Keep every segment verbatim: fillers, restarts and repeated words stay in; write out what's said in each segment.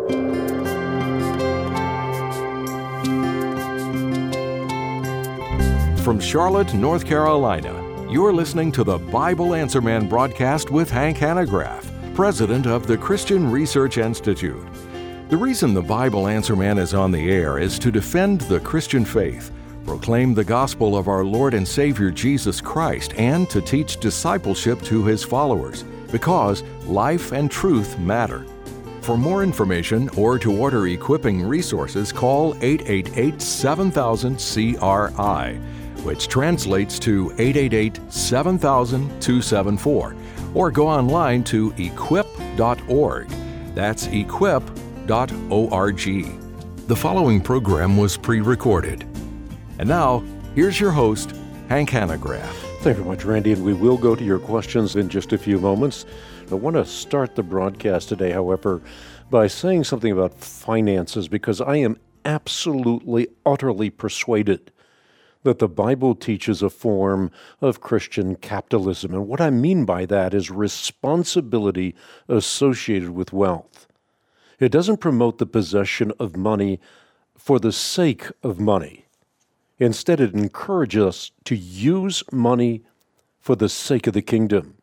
From Charlotte, North Carolina, you're listening to the Bible Answer Man broadcast with Hank Hanegraaff, president of the Christian Research Institute. The reason the Bible Answer Man is on the air is to defend the Christian faith, proclaim the gospel of our Lord and Savior Jesus Christ, and to teach discipleship to His followers, because life and truth matter. For more information or to order equipping resources, call eight eight eight, seven thousand, C R I, which translates to eight eight eight, seven thousand, two seven four, or go online to equip dot org. That's equip dot org. The following program was pre-recorded. And now, here's your host, Hank Hanegraaff. Thank you very much, Randy, and we will go to your questions in just a few moments. I want to start the broadcast today, however, by saying something about finances, because I am absolutely, utterly persuaded that the Bible teaches a form of Christian capitalism. And what I mean by that is responsibility associated with wealth. It doesn't promote the possession of money for the sake of money. Instead, it encourages us to use money for the sake of the kingdom.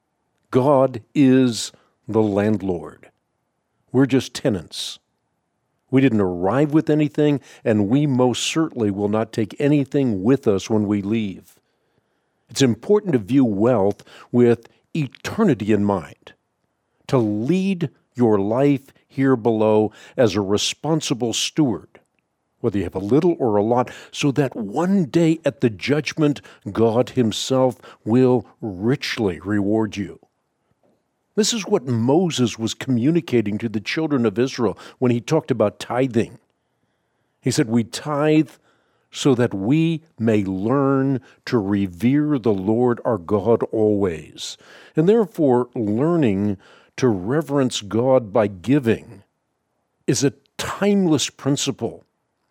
God is the landlord. We're just tenants. We didn't arrive with anything, and we most certainly will not take anything with us when we leave. It's important to view wealth with eternity in mind, to lead your life here below as a responsible steward, whether you have a little or a lot, so that one day at the judgment, God Himself will richly reward you. This is what Moses was communicating to the children of Israel when he talked about tithing. He said, we tithe so that we may learn to revere the Lord our God always. And therefore, learning to reverence God by giving is a timeless principle.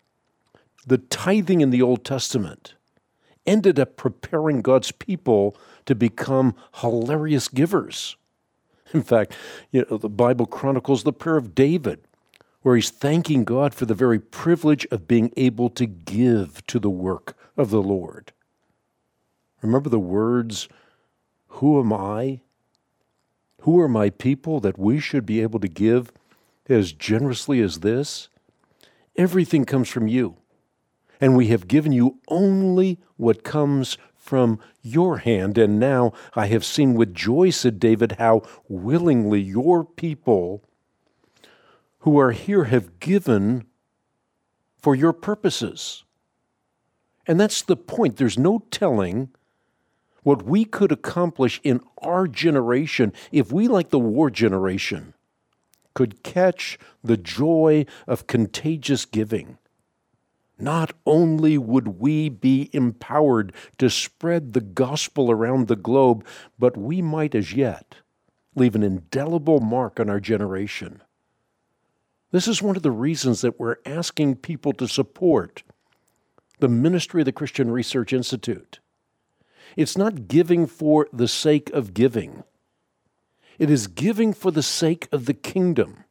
The tithing in the Old Testament ended up preparing God's people to become hilarious givers. In fact, you know, the Bible chronicles the prayer of David, where he's thanking God for the very privilege of being able to give to the work of the Lord. Remember the words, "Who am I? Who are my people that we should be able to give as generously as this? Everything comes from you, and we have given you only what comes from your hand. And now I have seen with joy," said David, "how willingly your people who are here have given for your purposes." And that's the point. There's no telling what we could accomplish in our generation if we, like the war generation, could catch the joy of contagious giving. Not only would we be empowered to spread the gospel around the globe, but we might as yet leave an indelible mark on our generation. This is one of the reasons that we're asking people to support the ministry of the Christian Research Institute. It's not giving for the sake of giving. It is giving for the sake of the kingdom.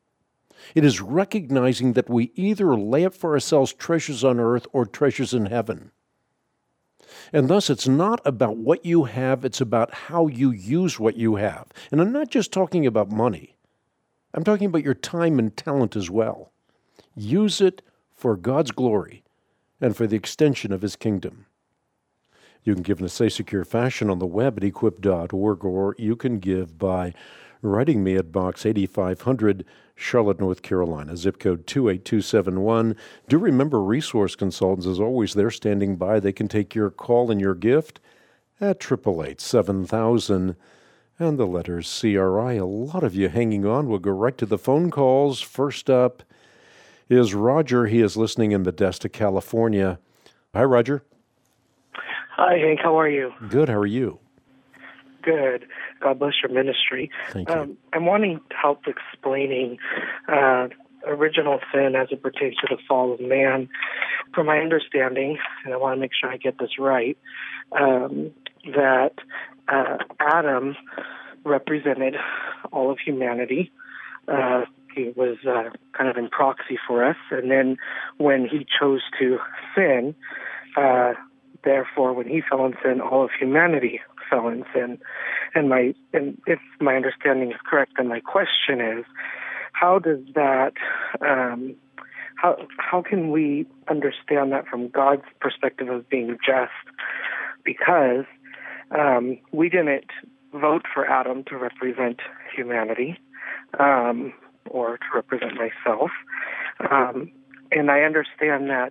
It is recognizing that we either lay up for ourselves treasures on earth or treasures in heaven. And thus, it's not about what you have, it's about how you use what you have. And I'm not just talking about money. I'm talking about your time and talent as well. Use it for God's glory and for the extension of His kingdom. You can give in a safe, secure fashion on the web at equip dot org, or you can give by writing me at Box eighty-five hundred, Charlotte, North Carolina, zip code two eight two seven one. Do remember, resource consultants, as always, they're standing by. They can take your call and your gift at eight eight eight, seven thousand and the letters C R I. A lot of you hanging on. We'll go right to the phone calls. First up is Roger. He is listening in Modesto, California. Hi, Roger. Hi, Hank. How are you? Good. How are you? Good. God bless your ministry. Thank you. Um, I'm wanting help explaining uh, original sin as it pertains to the fall of man. From my understanding, and I want to make sure I get this right, um, that uh, Adam represented all of humanity. Uh, He was uh, kind of in proxy for us. And then when he chose to sin, uh, therefore, when he fell in sin, all of humanity fell in sin. And my, and if my understanding is correct, then my question is, how does that, um, how how can we understand that from God's perspective of being just? Because um, we didn't vote for Adam to represent humanity, um, or to represent myself. Um, and I understand that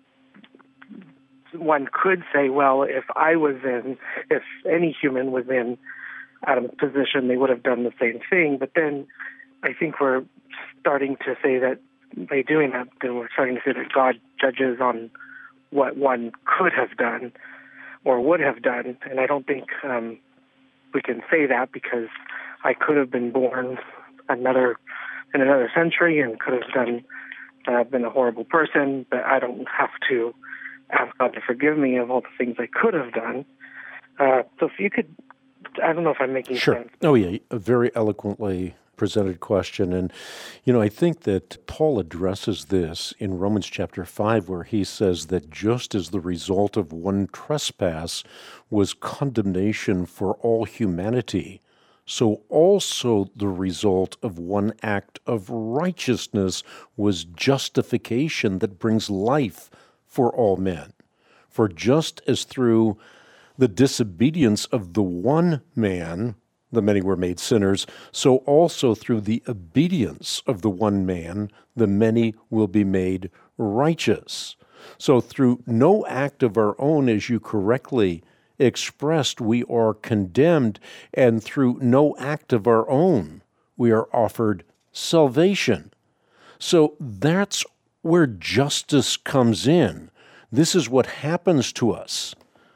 one could say, well, if I was in, if any human was in Adam's position, they would have done the same thing. But then I think we're starting to say that by doing that, then we're starting to say that God judges on what one could have done or would have done. And I don't think um, we can say that, because I could have been born another in another century and could have done uh, been a horrible person, but I don't have to ask God to forgive me of all the things I could have done. Uh, so if you could, I don't know if I'm making sure. sense. Oh, yeah, a very eloquently presented question. And, you know, I think that Paul addresses this in Romans chapter five, where he says that just as the result of one trespass was condemnation for all humanity, so also the result of one act of righteousness was justification that brings life for all men. For just as through the disobedience of the one man, the many were made sinners, so also through the obedience of the one man, the many will be made righteous. So through no act of our own, as you correctly expressed, we are condemned, and through no act of our own, we are offered salvation. So that's where justice comes in. This is what happens to us.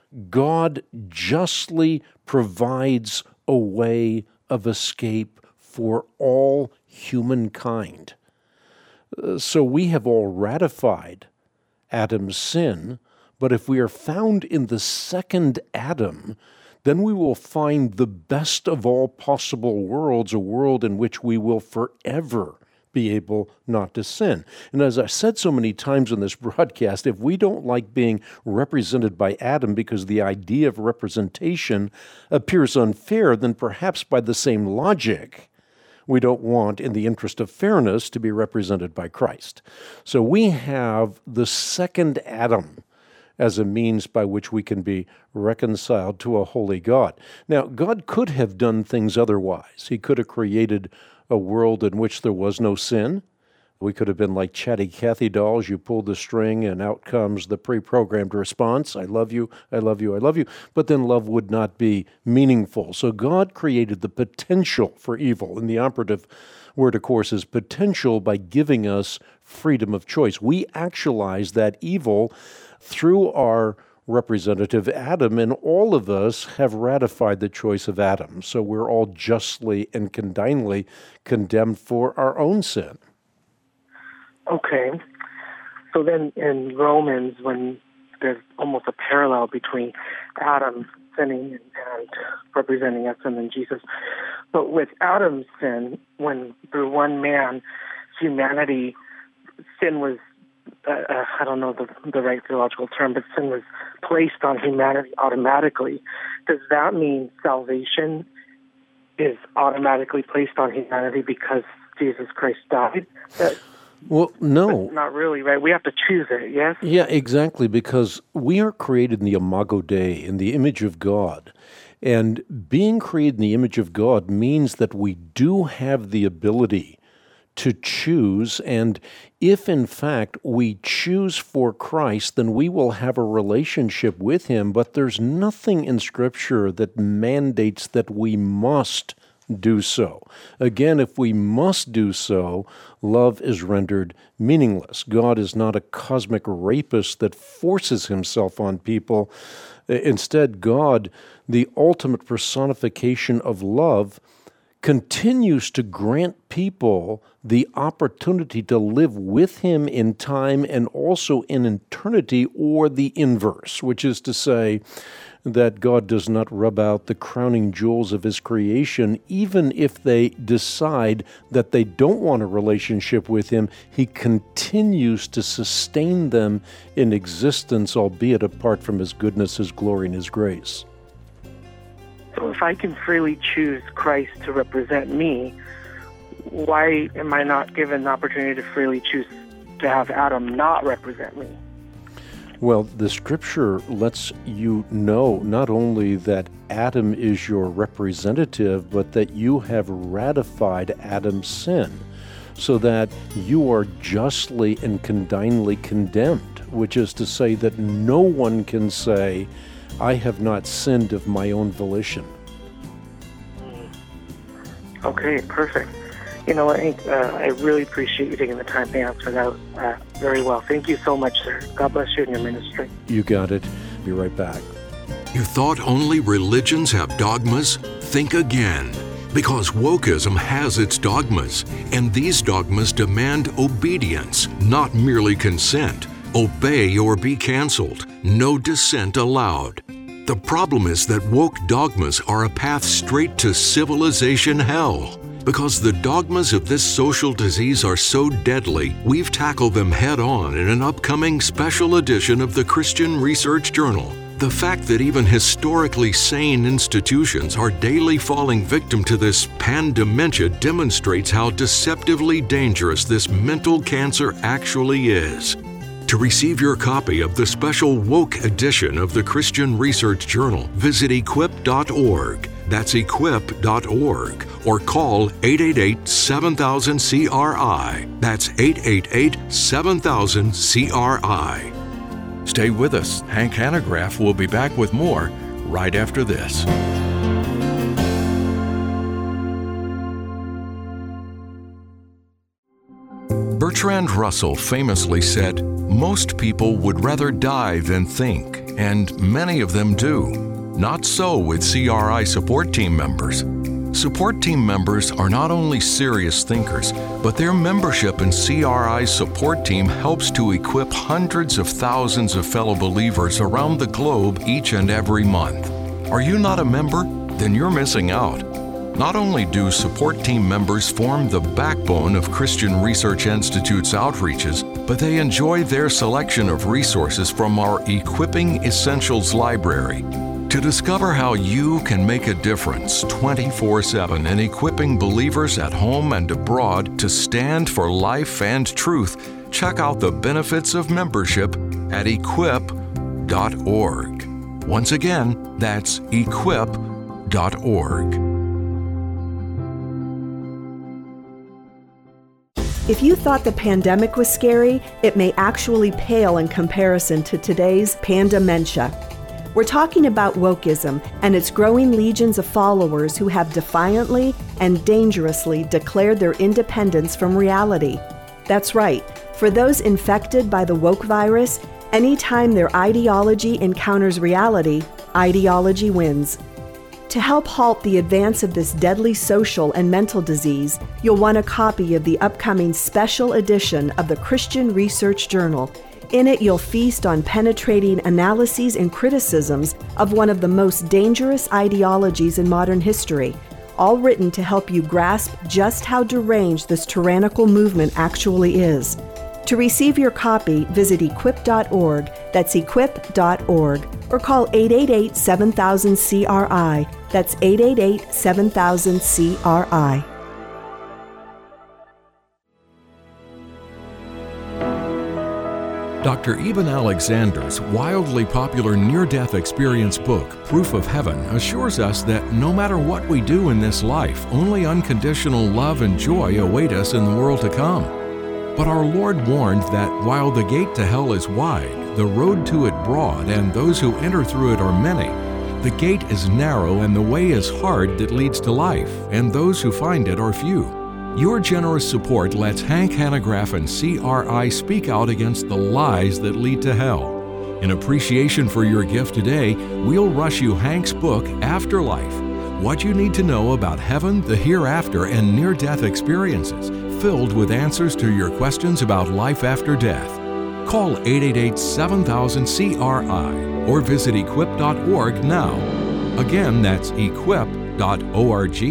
God justly provides a way of escape for all humankind. Uh, so we have all ratified Adam's sin, but if we are found in the second Adam, then we will find the best of all possible worlds, a world in which we will forever be able not to sin. And as I said so many times in this broadcast, if we don't like being represented by Adam because the idea of representation appears unfair, then perhaps by the same logic, we don't want, in the interest of fairness, to be represented by Christ. So we have the second Adam as a means by which we can be reconciled to a holy God. Now, God could have done things otherwise. He could have created a world in which there was no sin. We could have been like chatty Cathy dolls. You pull the string and out comes the pre-programmed response. I love you, I love you, I love you. But then love would not be meaningful. So God created the potential for evil. And the operative word, of course, is potential, by giving us freedom of choice. We actualize that evil through our representative Adam, and all of us have ratified the choice of Adam. So we're all justly and condignly condemned for our own sin. Okay. So then in Romans, when there's almost a parallel between Adam sinning and representing us and then Jesus. But with Adam's sin, when through one man, humanity, sin was Uh, uh, I don't know the, the right theological term, but sin was placed on humanity automatically. Does that mean salvation is automatically placed on humanity because Jesus Christ died? That, well, no. Not really, right? We have to choose it, yes? Yeah, exactly, because we are created in the imago Dei, in the image of God. And being created in the image of God means that we do have the ability to choose, and if in fact we choose for Christ, then we will have a relationship with Him, but there's nothing in Scripture that mandates that we must do so. Again, if we must do so, love is rendered meaningless. God is not a cosmic rapist that forces Himself on people. Instead, God, the ultimate personification of love, continues to grant people the opportunity to live with Him in time and also in eternity, or the inverse, which is to say, that God does not rub out the crowning jewels of His creation, even if they decide that they don't want a relationship with Him. He continues to sustain them in existence, albeit apart from His goodness, His glory, and His grace. So if I can freely choose Christ to represent me, why am I not given the opportunity to freely choose to have Adam not represent me? Well, the Scripture lets you know not only that Adam is your representative, but that you have ratified Adam's sin, so that you are justly and condignly condemned, which is to say that no one can say, I have not sinned of my own volition. Okay, perfect. You know, I, uh, I really appreciate you taking the time to answer that uh, very well. Thank you so much, sir. God bless you and your ministry. You got it. Be right back. You thought only religions have dogmas? Think again. Because wokeism has its dogmas, and these dogmas demand obedience, not merely consent. Obey or be canceled. No dissent allowed. The problem is that woke dogmas are a path straight to civilization hell. Because the dogmas of this social disease are so deadly, we've tackled them head-on in an upcoming special edition of the Christian Research Journal. The fact that even historically sane institutions are daily falling victim to this pandementia demonstrates how deceptively dangerous this mental cancer actually is. To receive your copy of the special woke edition of the Christian Research Journal, visit equip dot org. That's equip dot org. Or call eight eight eight, seven thousand, C R I. That's eight eight eight, seven thousand, C R I. Stay with us. Hank Hanegraaff will be back with more right after this. Bertrand Russell famously said, "Most people would rather die than think, and many of them do. Not so with C R I support team members. Support team members are not only serious thinkers, but their membership in C R I's support team helps to equip hundreds of thousands of fellow believers around the globe each and every month. Are you not a member? Then you're missing out. Not only do support team members form the backbone of Christian Research Institute's outreaches, but they enjoy their selection of resources from our Equipping Essentials library. To discover how you can make a difference twenty-four seven in equipping believers at home and abroad to stand for life and truth, check out the benefits of membership at equip dot org. Once again, that's equip dot org. If you thought the pandemic was scary, it may actually pale in comparison to today's pandementia. We're talking about wokeism and its growing legions of followers who have defiantly and dangerously declared their independence from reality. That's right. For those infected by the woke virus, anytime their ideology encounters reality, ideology wins. To help halt the advance of this deadly social and mental disease, you'll want a copy of the upcoming special edition of the Christian Research Journal. In it, you'll feast on penetrating analyses and criticisms of one of the most dangerous ideologies in modern history, all written to help you grasp just how deranged this tyrannical movement actually is. To receive your copy, visit equip dot org, that's equip dot org, or call eight eight eight, seven thousand, C R I, that's eight eight eight, seven thousand, C R I. Doctor Eben Alexander's wildly popular near-death experience book, Proof of Heaven, assures us that no matter what we do in this life, only unconditional love and joy await us in the world to come. But our Lord warned that while the gate to hell is wide, the road to it broad, and those who enter through it are many, the gate is narrow and the way is hard that leads to life, and those who find it are few. Your generous support lets Hank Hanegraaff and C R I speak out against the lies that lead to hell. In appreciation for your gift today, we'll rush you Hank's book, Afterlife: What You Need to Know About Heaven, the Hereafter, and Near-Death Experiences, filled with answers to your questions about life after death. Call eight eight eight, seven thousand, C R I or visit equip dot org now. Again, that's equip dot org.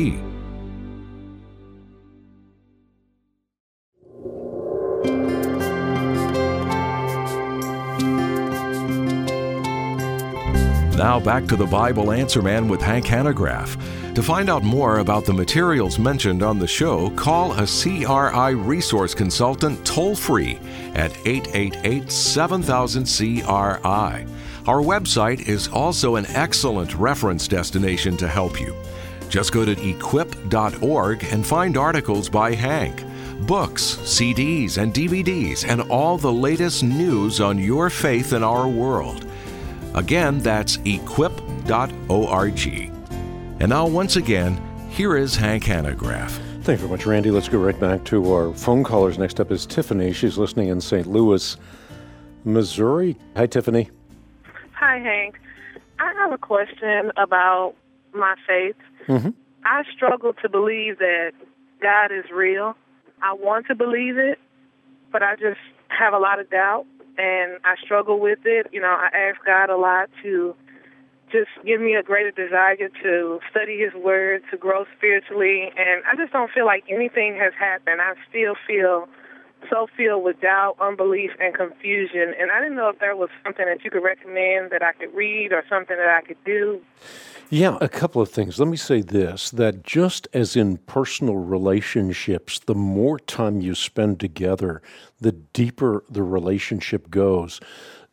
Now back to the Bible Answer Man with Hank Hanegraaff. To find out more about the materials mentioned on the show, call a C R I resource consultant toll-free at eight eight eight, seven thousand, C R I. Our website is also an excellent reference destination to help you. Just go to equip dot org and find articles by Hank, books, C Ds, and D V Ds, and all the latest news on your faith in our world. Again, that's equip dot org. And now, once again, here is Hank Hanegraaff. Thank you very much, Randy. Let's go right back to our phone callers. Next up is Tiffany. She's listening in Saint Louis, Missouri. Hi, Tiffany. Hi, Hank. I have a question about my faith. Mm-hmm. I struggle to believe that God is real. I want to believe it, but I just have a lot of doubt, and I struggle with it. You know, I ask God a lot to just give me a greater desire to study His Word, to grow spiritually, and I just don't feel like anything has happened. I still feel so filled with doubt, unbelief, and confusion, and I didn't know if there was something that you could recommend that I could read or something that I could do. Yeah, a couple of things. Let me say this, that just as in personal relationships, the more time you spend together, the deeper the relationship goes.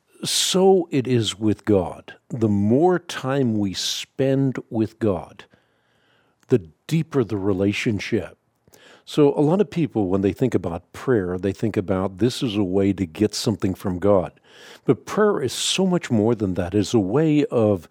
So it is with God. The more time we spend with God, the deeper the relationship. So a lot of people, when they think about prayer, they think about this is a way to get something from God. But prayer is so much more than that. It's a way of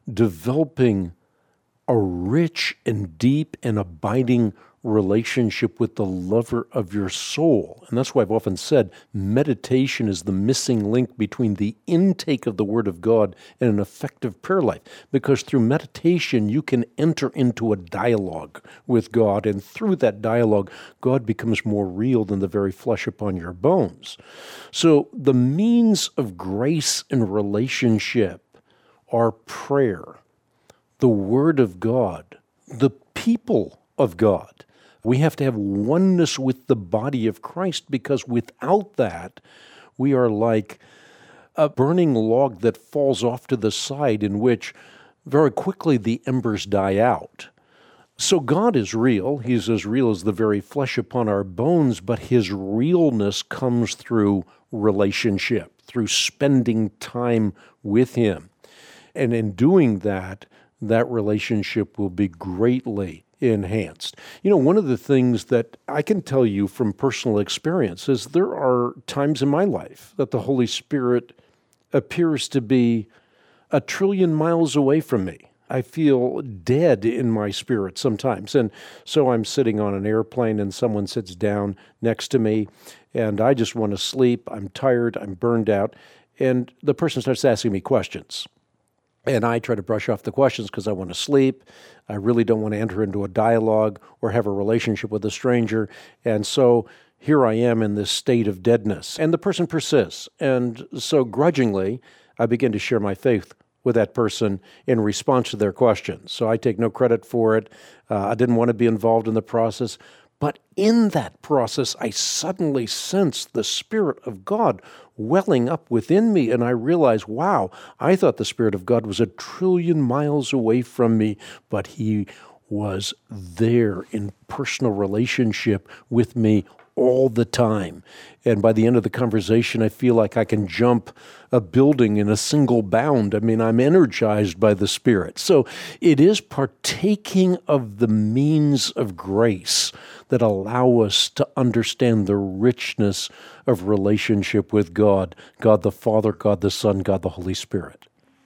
developing a rich and deep and abiding relationship with the lover of your soul. And that's why I've often said meditation is the missing link between the intake of the Word of God and an effective prayer life. Because through meditation, you can enter into a dialogue with God, and through that dialogue, God becomes more real than the very flesh upon your bones. So the means of grace and relationship are prayer, the Word of God, the people of God. We have to have oneness with the body of Christ, because without that, we are like a burning log that falls off to the side, in which very quickly the embers die out. So God is real. He's as real as the very flesh upon our bones, but His realness comes through relationship, through spending time with Him. And in doing that, that relationship will be greatly enhanced. You know, one of the things that I can tell you from personal experience is there are times in my life that the Holy Spirit appears to be a trillion miles away from me. I feel dead in my spirit sometimes. And so I'm sitting on an airplane and someone sits down next to me and I just want to sleep. I'm tired. I'm burned out. And the person starts asking me questions. And I try to brush off the questions because I want to sleep. I really don't want to enter into a dialogue or have a relationship with a stranger. And so here I am in this state of deadness. And the person persists. And so grudgingly, I begin to share my faith with that person in response to their questions. So I take no credit for it. Uh, I didn't want to be involved in the process. But in that process, I suddenly sensed the Spirit of God welling up within me, and I realized, wow, I thought the Spirit of God was a trillion miles away from me, but He was there in personal relationship with me all the time. And by the end of the conversation, I feel like I can jump a building in a single bound. I mean, I'm energized by the Spirit. So it is partaking of the means of grace that allow us to understand the richness of relationship with God, God the Father, God the Son, God the Holy Spirit.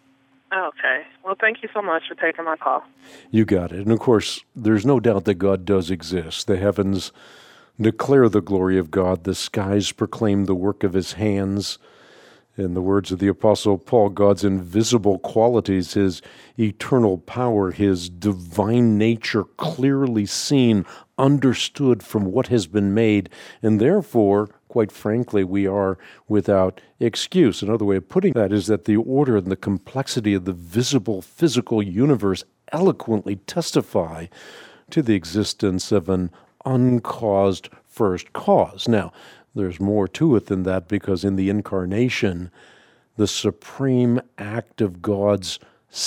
Okay. Well, thank you so much for taking my call. You got it. And of course, there's no doubt that God does exist. The heavens declare the glory of God. The skies proclaim the work of His hands. In the words of the Apostle Paul, God's invisible qualities, his eternal power, his divine nature clearly seen, understood from what has been made, and therefore, quite frankly, we are without excuse. Another way of putting that is that the order and the complexity of the visible physical universe eloquently testify to the existence of an uncaused first cause. Now, there's more to it than that, because in the incarnation, the supreme act of God's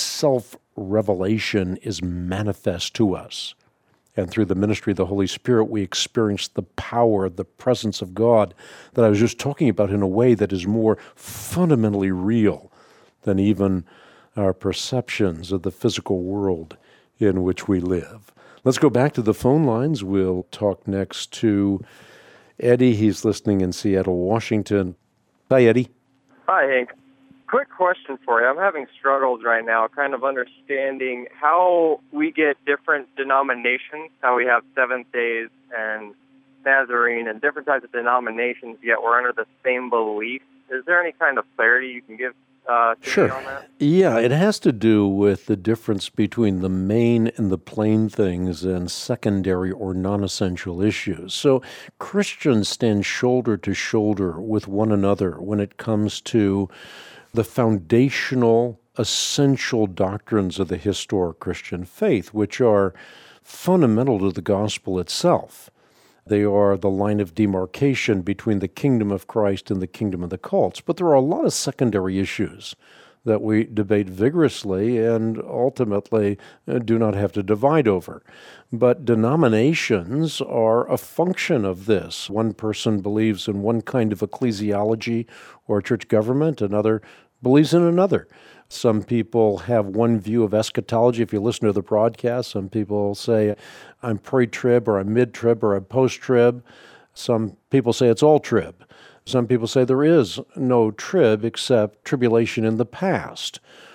self-revelation is manifest to us. And through the ministry of the Holy Spirit, we experience the power, the presence of God that I was just talking about in a way that is more fundamentally real than even our perceptions of the physical world in which we live. Let's go back to the phone lines. We'll talk next to Eddie. He's listening in Seattle, Washington. Hi, Eddie. Hi, Hank. Quick question for you. I'm having struggles right now kind of understanding how we get different denominations, how we have Seventh Days and Nazarene and different types of denominations, yet we're under the same belief. Is there any kind of clarity you can give uh, to sure. me on that? Yeah, it has to do with the difference between the main and the plain things and secondary or non-essential issues. So Christians stand shoulder to shoulder with one another when it comes to the foundational, essential doctrines of the historic Christian faith, which are fundamental to the gospel itself. They are the line of demarcation between the kingdom of Christ and the kingdom of the cults. But there are a lot of secondary issues that we debate vigorously and ultimately do not have to divide over. But denominations are a function of this. One person believes in one kind of ecclesiology or church government, another believes in another. Some people have one view of eschatology. If you listen to the broadcast, some people say, I'm pre-trib, or I'm mid-trib, or I'm post-trib. Some people say it's all trib. Some people say there is no trib except tribulation in the past.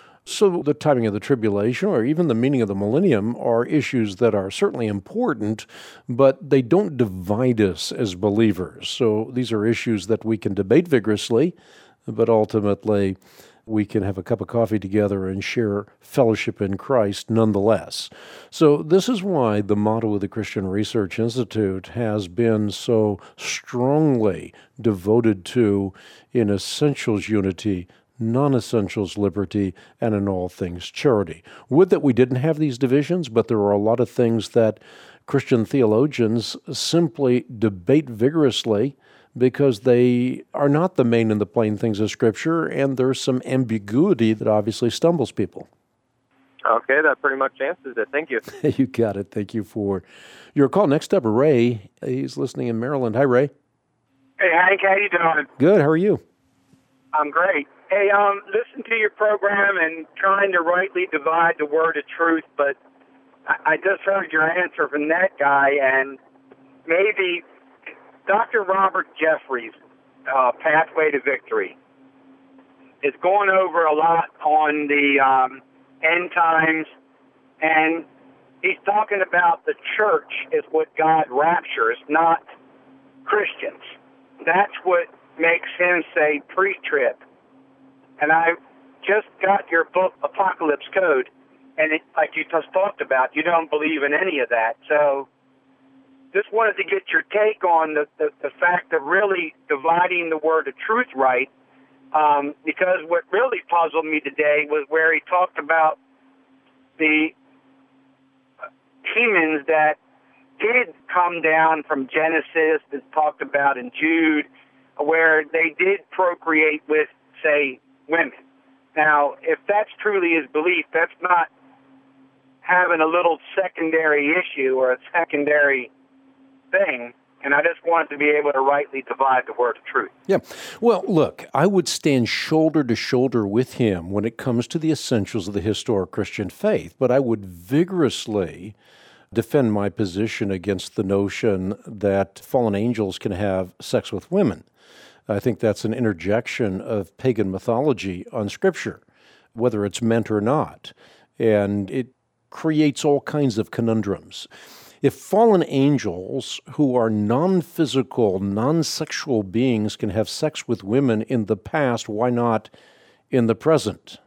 So the timing of the tribulation, or even the meaning of the millennium, are issues that are certainly important, but they don't divide us as believers. So these are issues that we can debate vigorously, but ultimately we can have a cup of coffee together and share fellowship in Christ nonetheless. So this is why the motto of the Christian Research Institute has been so strongly devoted to, in essentials, unity, non-essentials, liberty, and in all things, charity. Would that we didn't have these divisions, but there are a lot of things that Christian theologians simply debate vigorously because they are not the main and the plain things of Scripture, and there's some ambiguity that obviously stumbles people. Okay, that pretty much answers it. Thank you. You got it. Thank you for your call. Next up, Ray. He's listening in Maryland. Hi, Ray. Hey, Hank, how you doing? Good. How are you? I'm great. Hey, um, listen to your program and trying to rightly divide the word of truth, but I, I just heard your answer from that guy, and maybe Doctor Robert Jeffress, uh, Pathway to Victory, is going over a lot on the um, end times, and he's talking about the church is what God raptures, not Christians. That's what makes him say pre-trib. And I just got your book, Apocalypse Code, and it, like you just talked about, you don't believe in any of that. So just wanted to get your take on the, the, the fact of really dividing the word of truth right, um, because what really puzzled me today was where he talked about the demons that did come down from Genesis, that's talked about in Jude, where they did procreate with, say, women. Now, if that's truly his belief, that's not having a little secondary issue or a secondary thing, and I just wanted to be able to rightly divide the word of truth. Yeah. Well, look, I would stand shoulder to shoulder with him when it comes to the essentials of the historic Christian faith, but I would vigorously defend my position against the notion that fallen angels can have sex with women. I think that's an interjection of pagan mythology on Scripture, whether it's meant or not, and it creates all kinds of conundrums. If fallen angels who are non-physical, non-sexual beings can have sex with women in the past, why not in the present?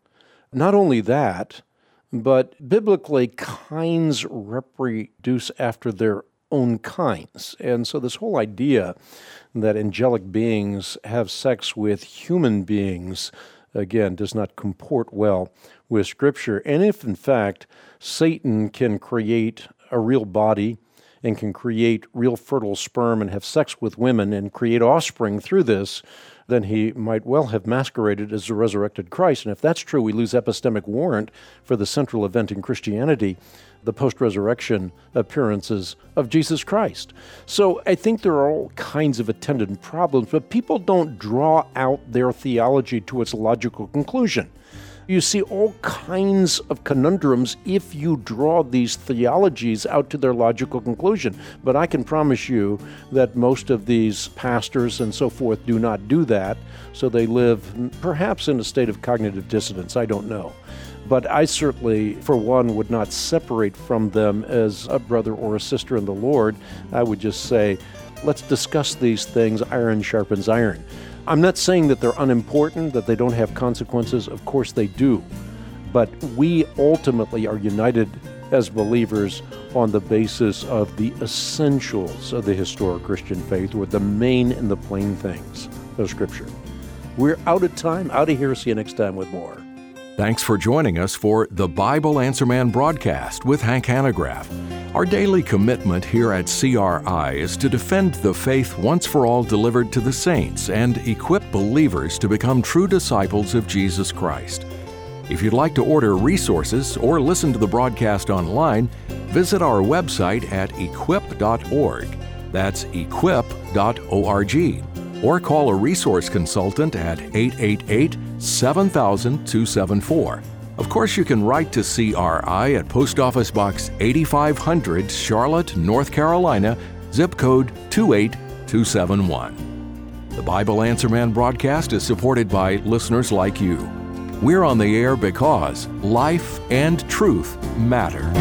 Not only that, but biblically, kinds reproduce after their own kinds. And so this whole idea that angelic beings have sex with human beings, again, does not comport well with Scripture. And if, in fact, Satan can create a real body and can create real fertile sperm and have sex with women and create offspring through this, then he might well have masqueraded as the resurrected Christ. And if that's true, we lose epistemic warrant for the central event in Christianity, the post-resurrection appearances of Jesus Christ. So I think there are all kinds of attendant problems, but people don't draw out their theology to its logical conclusion. You see all kinds of conundrums if you draw these theologies out to their logical conclusion. But I can promise you that most of these pastors and so forth do not do that, so they live perhaps in a state of cognitive dissonance. I don't know. But I certainly, for one, would not separate from them as a brother or a sister in the Lord. I would just say, let's discuss these things. Iron sharpens iron. I'm not saying that they're unimportant, that they don't have consequences. Of course they do. But we ultimately are united as believers on the basis of the essentials of the historic Christian faith, or the main and the plain things of Scripture. We're out of time, out of here. See you next time with more. Thanks for joining us for the Bible Answer Man broadcast with Hank Hanegraaff. Our daily commitment here at C R I is to defend the faith once for all delivered to the saints and equip believers to become true disciples of Jesus Christ. If you'd like to order resources or listen to the broadcast online, visit our website at equip dot org. That's equip dot org. Or call a resource consultant at eight eight eight, seven thousand, two seven four. Of course, you can write to C R I at Post Office Box eighty-five hundred, Charlotte, North Carolina, zip code two eight two seven one. The Bible Answer Man broadcast is supported by listeners like you. We're on the air because life and truth matter.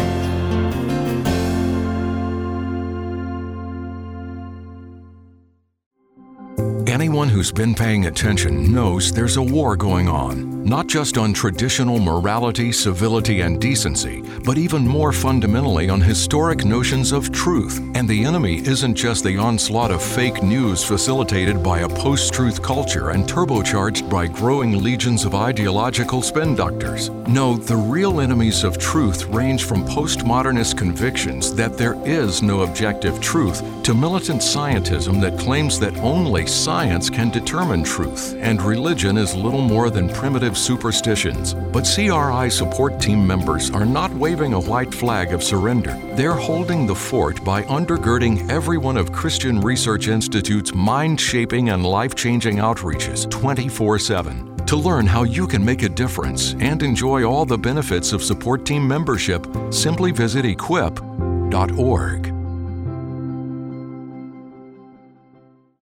Anyone who's been paying attention knows there's a war going on, not just on traditional morality, civility, and decency, but even more fundamentally on historic notions of truth. And the enemy isn't just the onslaught of fake news facilitated by a post-truth culture and turbocharged by growing legions of ideological spin doctors. No, the real enemies of truth range from postmodernist convictions that there is no objective truth to militant scientism that claims that only science can determine truth, and religion is little more than primitive superstitions. But C R I support team members are not waving a white flag of surrender. They're holding the fort by undergirding every one of Christian Research Institute's mind-shaping and life-changing outreaches twenty-four seven. To learn how you can make a difference and enjoy all the benefits of support team membership, simply visit equip dot org.